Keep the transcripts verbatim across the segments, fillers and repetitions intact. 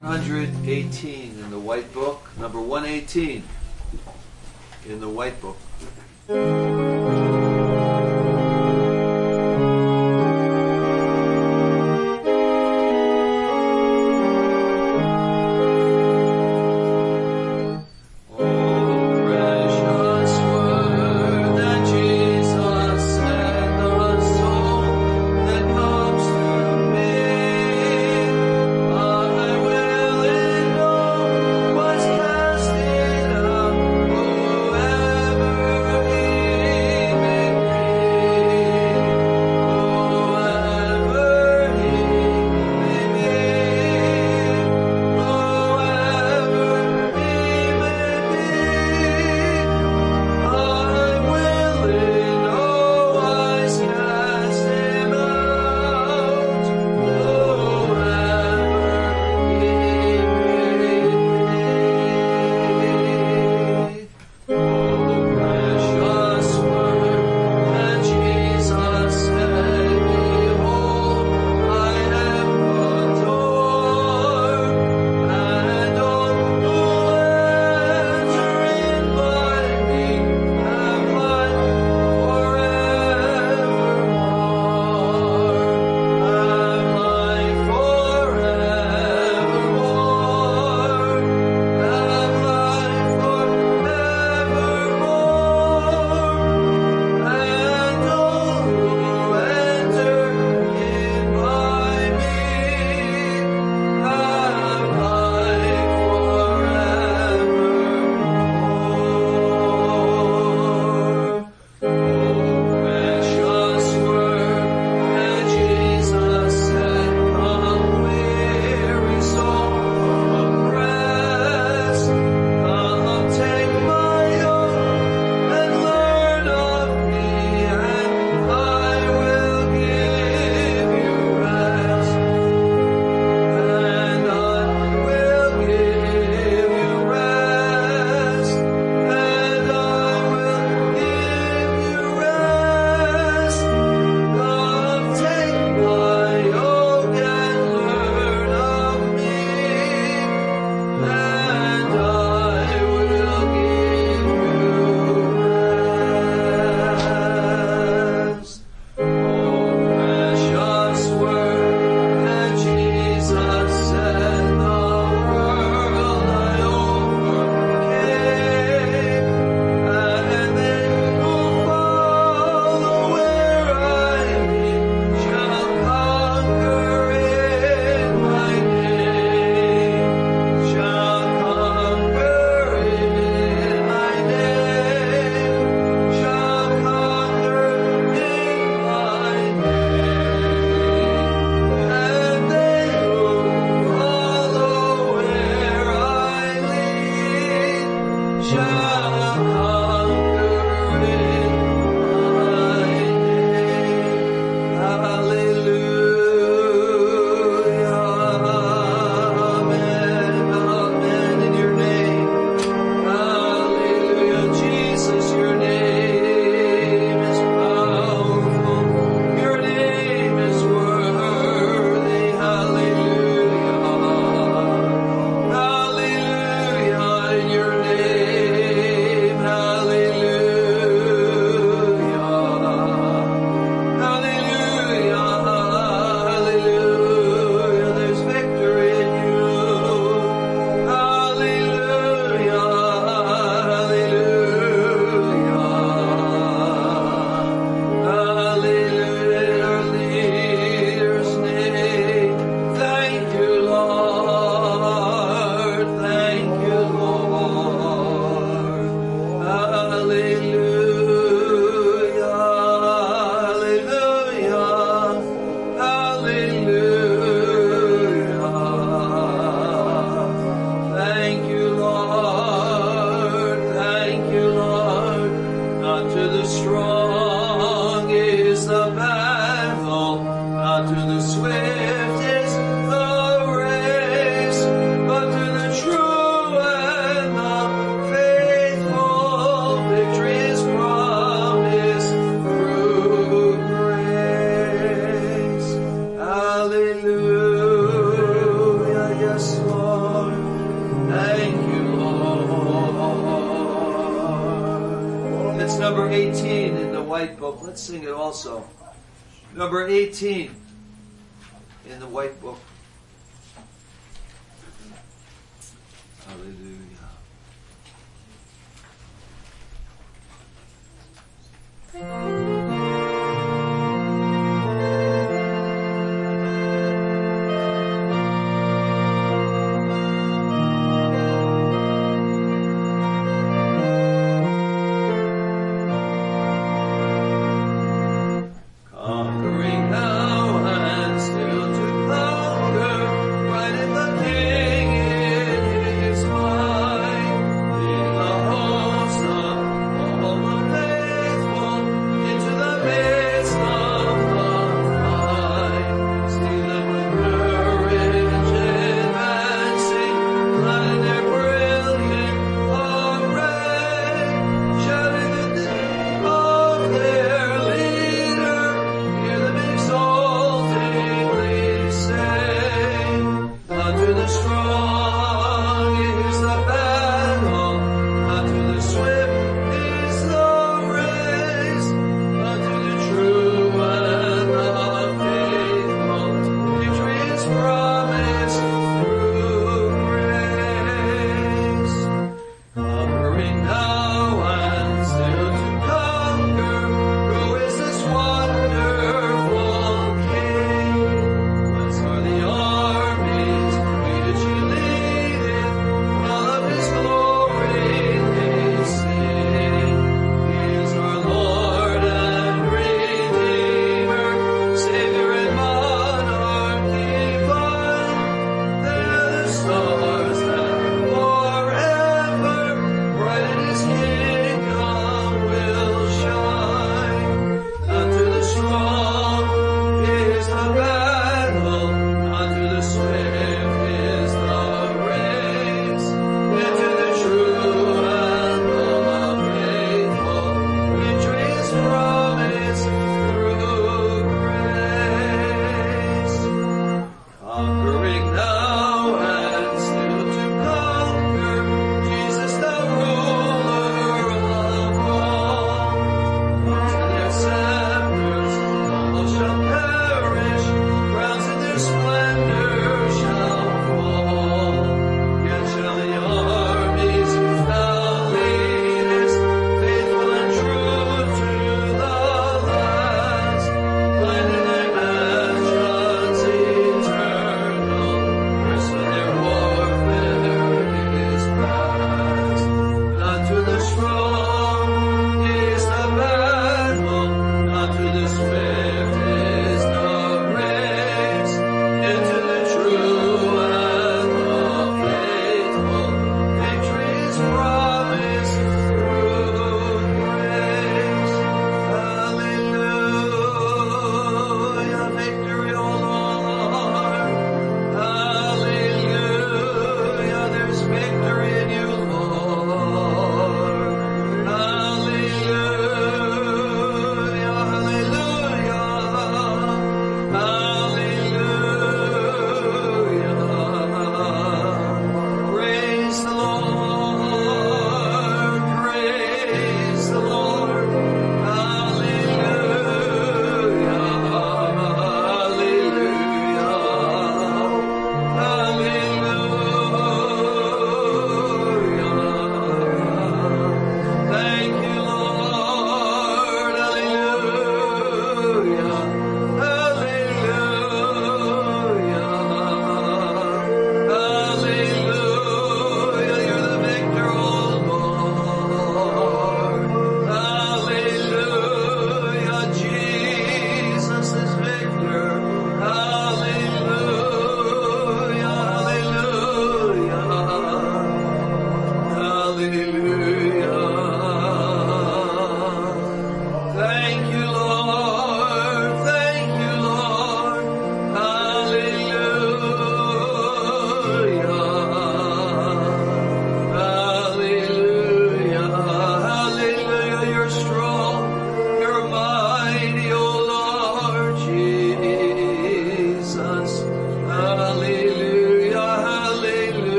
one hundred eighteen in the White Book, number one eighteen in the White Book. Was casted up, whoever he eighteen in the white book. Let's sing it also. Number eighteen in the white book. Hallelujah. Conquering now and still to come.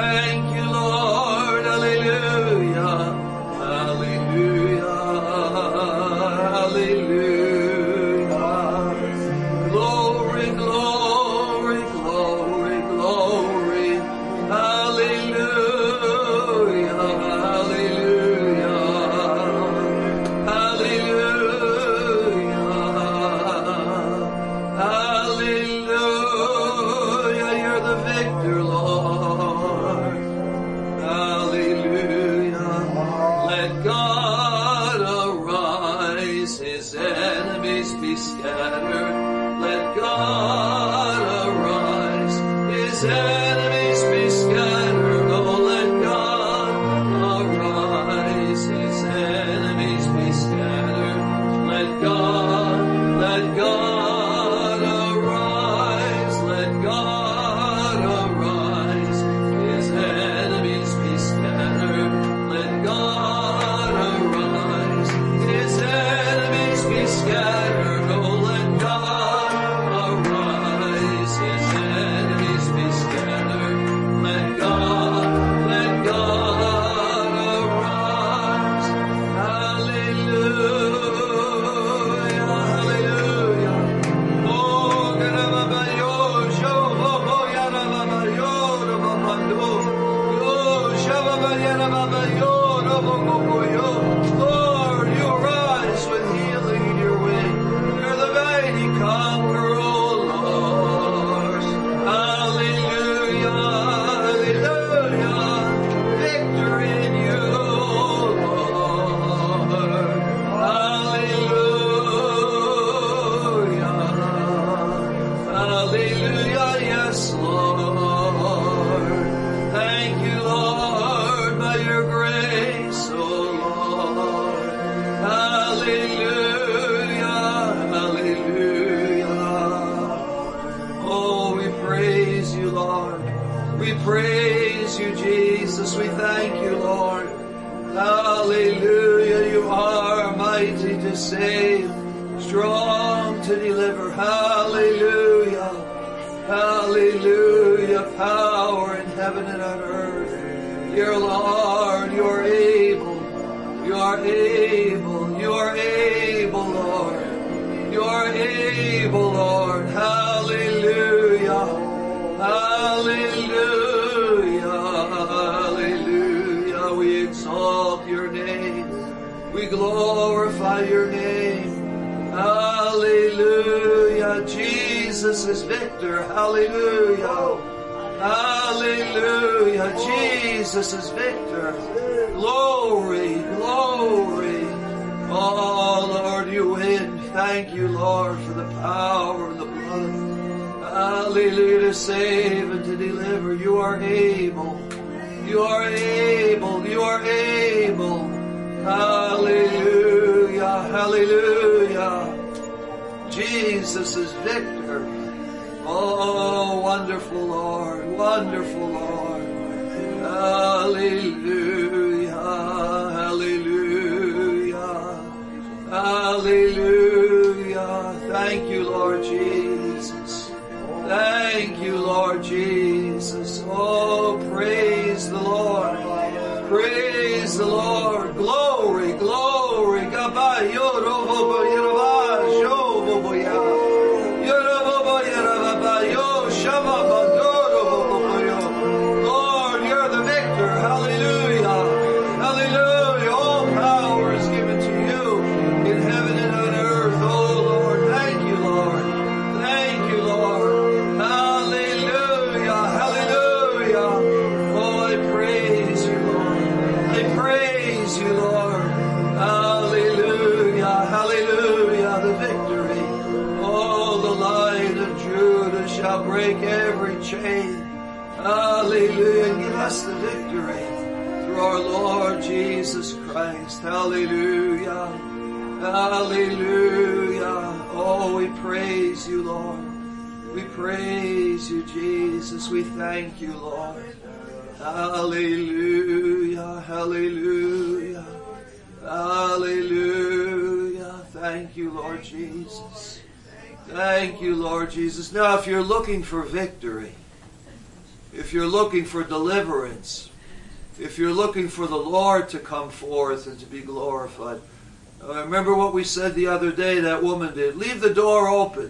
Thank you, Lord. Hallelujah. Hallelujah. Hallelujah. Glory, glory, glory, glory. Hallelujah. Hallelujah. Hallelujah. Hallelujah. You're the victor, Lord. Hallelujah. Let God arise, his enemies be scattered. Let God arise, his enemies be scattered. Oh, let God arise, his enemies be scattered. Let God, let God arise, let God arise, his enemies be scattered. Let God arise, his enemies be scattered. Oh, let God arise, his enemies be scattered. Let God, let God arise. Hallelujah, hallelujah. Oh, Garababayo, Shobobo, Yarababayo, Rababando. Oh, Shababayarababayo, Raboboboyo. Lord, you arise with healing in your wing. You're the mighty conqueror, oh Lord. Hallelujah, hallelujah. Victory in you, oh Lord. Hallelujah. Hallelujah, yes, Lord. Thank you, Lord, by your grace, oh Lord. Hallelujah, hallelujah. Oh, we praise you, Lord. We praise you, Jesus. We thank you, Lord. Hallelujah. You are mighty to save, strong to deliver. Hallelujah. Hallelujah. Power in heaven and on earth. Dear Lord, you are able. You are able. You are able, Lord. You are able, Lord. Hallelujah. Hallelujah. Hallelujah. We exalt your name. We glorify your name. Hallelujah. Jesus is victor. Hallelujah. Hallelujah. Jesus is victor. Glory, glory. Oh, Lord, you win. Thank you, Lord, for the power of the blood. Hallelujah, to save and to deliver. You are able. You are able. You are able. Hallelujah. Hallelujah. Jesus is victor. Oh, wonderful Lord. Wonderful Lord. Hallelujah. Hallelujah. Hallelujah. Thank you, Lord Jesus. Thank you, Lord Jesus. Oh, praise the Lord. Praise the Lord. Glory, glory. Lord, you're the victor. Hallelujah. Hallelujah. All power is given to you in heaven and on earth. Oh, Lord. Thank you, Lord. Thank you, Lord. Hallelujah. Hallelujah. Oh, I praise you, Lord. I praise you, Lord. Hallelujah. Hallelujah. The victory. Oh, the Lion of Judah shall break every chain. Hallelujah. And give us the victory through our Lord Jesus Christ. Hallelujah. Hallelujah. Oh, we praise you, Lord. We praise you, Jesus. We thank you, Lord. Hallelujah. Hallelujah. Hallelujah. Thank you, Lord Jesus. Thank you, Lord Jesus. Now, if you're looking for victory, if you're looking for deliverance, if you're looking for the Lord to come forth and to be glorified. Uh, remember what we said the other day that woman did. Leave the door open.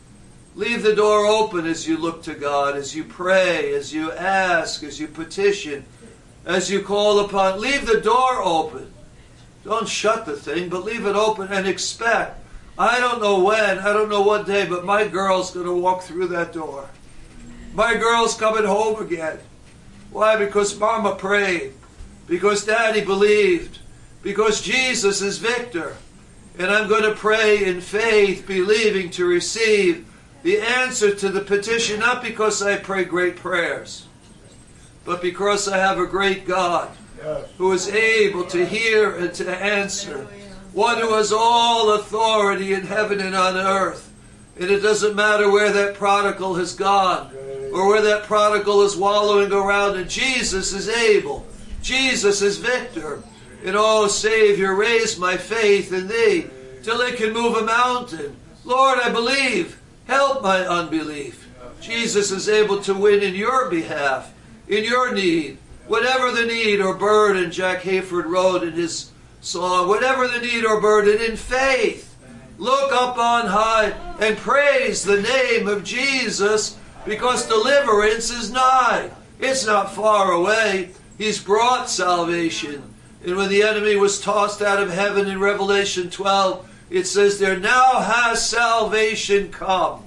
Leave the door open as you look to God, as you pray, as you ask, as you petition, as you call upon. Leave the door open. Don't shut the thing, but leave it open and expect. I don't know when, I don't know what day, but my girl's going to walk through that door. My girl's coming home again. Why? Because Mama prayed. Because Daddy believed. Because Jesus is victor. And I'm going to pray in faith, believing to receive the answer to the petition, not because I pray great prayers, but because I have a great God who is able to hear and to answer. One who has all authority in heaven and on earth. And it doesn't matter where that prodigal has gone, or where that prodigal is wallowing around, and Jesus is able. Jesus is victor. And oh, Savior, raise my faith in Thee till it can move a mountain. Lord, I believe. Help my unbelief. Jesus is able to win in your behalf, in your need. Whatever the need or burden, Jack Hayford wrote in his song, whatever the need or burden, in faith, look up on high and praise the name of Jesus, because deliverance is nigh. It's not far away. He's brought salvation. And when the enemy was tossed out of heaven in Revelation twelve, it says there, now has salvation come.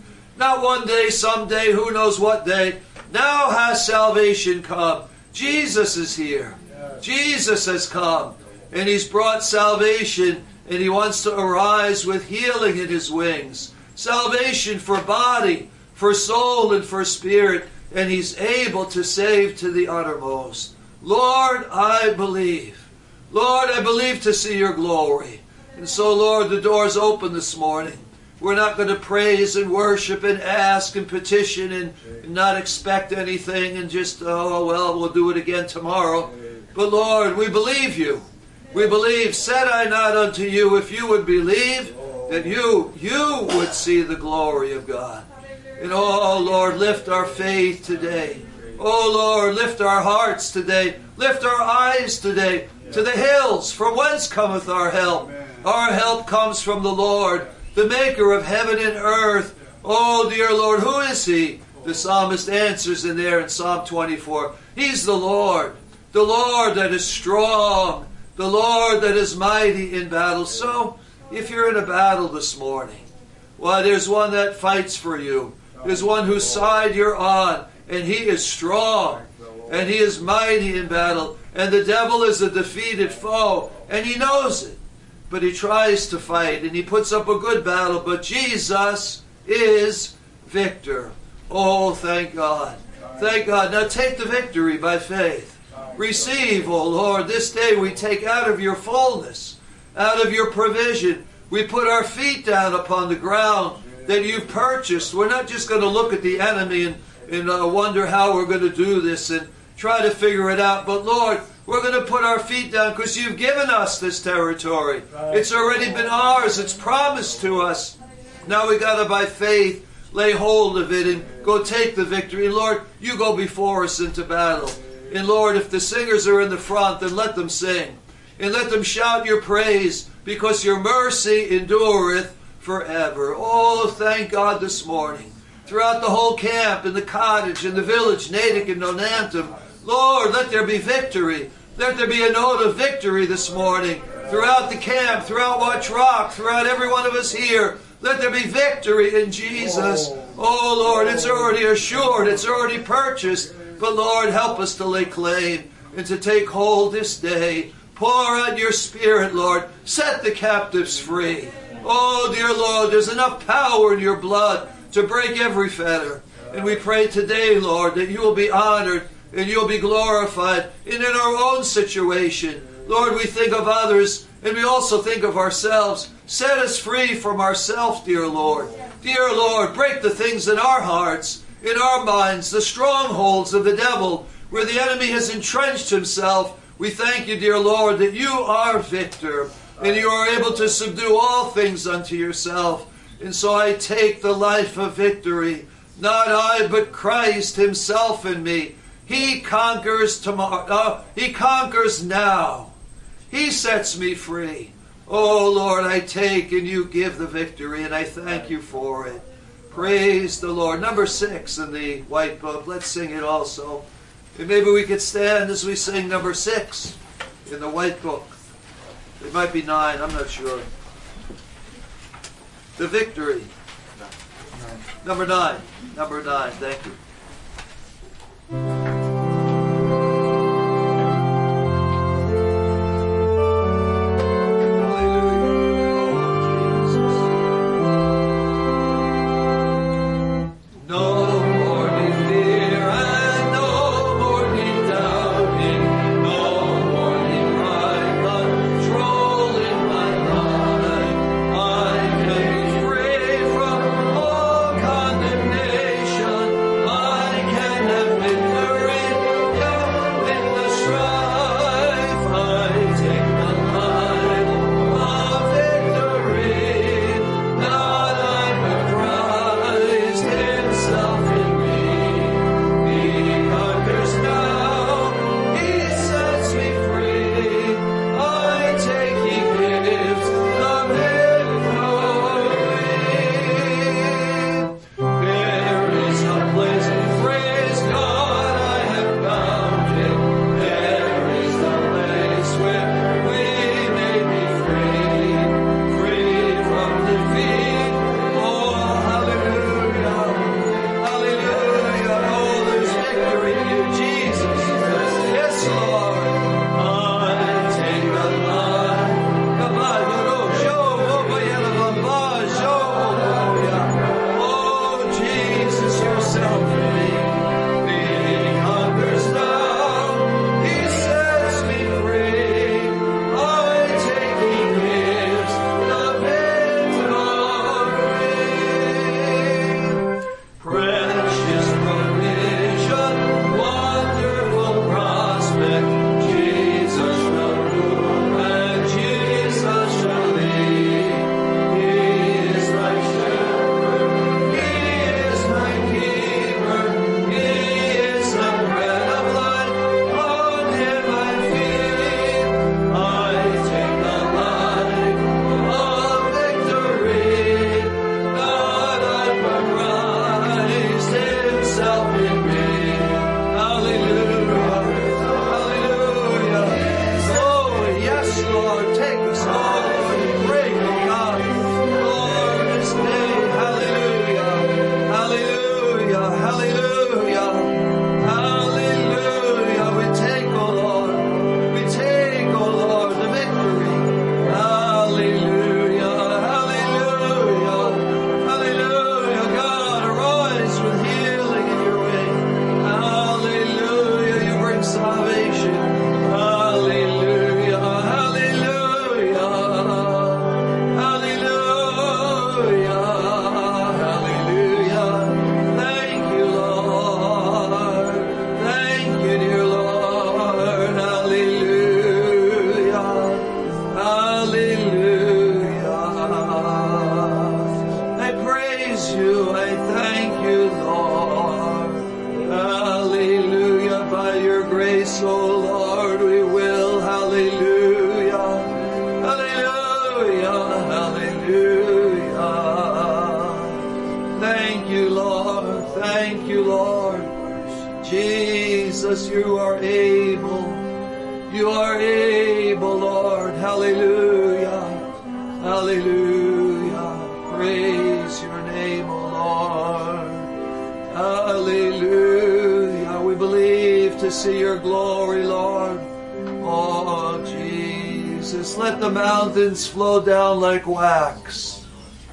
Not one day, someday, who knows what day. Now has salvation come. Jesus is here. Jesus has come. And He's brought salvation, and He wants to arise with healing in His wings. Salvation for body, for soul, and for spirit. And He's able to save to the uttermost. Lord, I believe. Lord, I believe to see your glory. And so, Lord, the door's open this morning. We're not going to praise and worship and ask and petition and, and not expect anything and just, oh, well, we'll do it again tomorrow. But, Lord, we believe you. We believe, said I not unto you, if you would believe, that you, you would see the glory of God. And, oh, Lord, lift our faith today. Oh, Lord, lift our hearts today. Lift our eyes today to the hills. From whence cometh our help? Our help comes from the Lord, the maker of heaven and earth. Oh, dear Lord, who is He? The psalmist answers in there in Psalm twenty-four. He's the Lord. The Lord that is strong. The Lord that is mighty in battle. So, if you're in a battle this morning, why, there's one that fights for you. There's one whose side you're on. And He is strong. And He is mighty in battle. And the devil is a defeated foe. And he knows it. But he tries to fight. And he puts up a good battle. But Jesus is victor. Oh, thank God. Thank God. Now take the victory by faith. Receive, O Lord. This day we take out of your fullness, out of your provision. We put our feet down upon the ground that you've purchased. We're not just going to look at the enemy and, and uh, wonder how we're going to do this and try to figure it out. But Lord, we're going to put our feet down because you've given us this territory. It's already been ours. It's promised to us. Now we got to, by faith, lay hold of it and go take the victory. Lord, you go before us into battle. And Lord, if the singers are in the front, then let them sing. And let them shout your praise, because your mercy endureth forever. Oh, thank God this morning. Throughout the whole camp, in the cottage, in the village, Natick and Nonantum, Lord, let there be victory. Let there be a note of victory this morning. Throughout the camp, throughout Watch Rock, throughout every one of us here, let there be victory in Jesus. Oh, Lord, it's already assured. It's already purchased. But, Lord, help us to lay claim and to take hold this day. Pour out your Spirit, Lord. Set the captives free. Oh, dear Lord, there's enough power in your blood to break every fetter. And we pray today, Lord, that you will be honored and you'll be glorified. And in our own situation, Lord, we think of others and we also think of ourselves. Set us free from ourselves, dear Lord. Dear Lord, break the things in our hearts, in our minds, the strongholds of the devil, where the enemy has entrenched himself. We thank you, dear Lord, that you are victor, and you are able to subdue all things unto yourself. And so I take the life of victory, Not I, but Christ himself in me. He conquers tomorrow. Uh, he conquers now. He sets me free. Oh Lord, I take and you give the victory, and I thank you for it. Praise the Lord. Number six in the white book. Let's sing it also. And maybe we could stand as we sing number six in the white book. It might be nine, I'm not sure. The victory. Number nine. Number nine, thank you. Flow down like wax.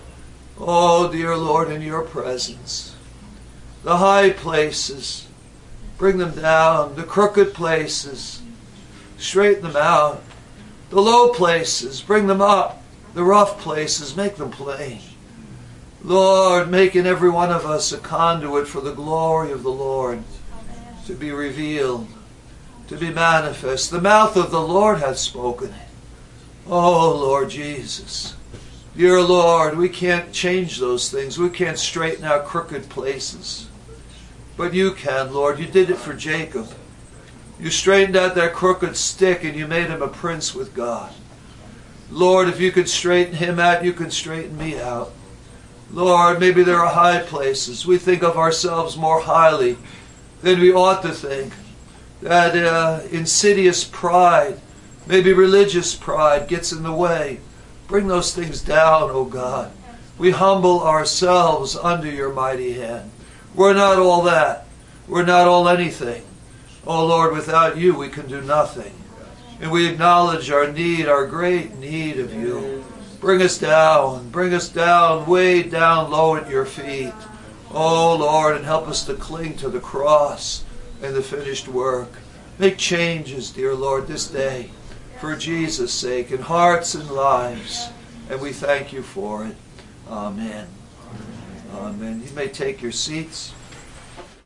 Oh, dear Lord, in your presence. The high places, bring them down. The crooked places, straighten them out. The low places, bring them up. The rough places, make them plain. Lord, making every one of us a conduit for the glory of the Lord to be revealed, to be manifest. The mouth of the Lord hath spoken it. Oh, Lord Jesus, Dear Lord, we can't change those things. We can't straighten out crooked places. But you can, Lord. You did it for Jacob. You straightened out that crooked stick and you made him a prince with God. Lord, if you could straighten him out, you can straighten me out. Lord, maybe there are high places. We think of ourselves more highly than we ought to think. That uh, insidious pride, maybe religious pride, gets in the way. Bring those things down, O God. We humble ourselves under your mighty hand. We're not all that. We're not all anything. Oh Lord, without you we can do nothing. And we acknowledge our need, our great need of you. Bring us down. Bring us down, way down low at your feet. Oh Lord, and help us to cling to the cross and the finished work. Make changes, dear Lord, this day for Jesus' sake in hearts and lives. And we thank you for it. Amen. Amen. You may take your seats.